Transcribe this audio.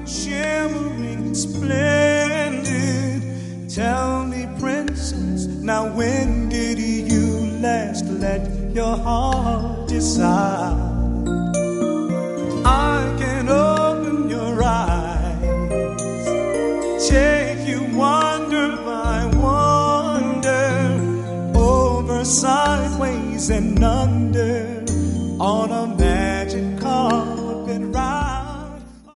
shimmering, splendid. Tell me, princess, now when did you last let your heart decide? I can open your eyes, take you wonder by wonder, over, sideways, and under, on a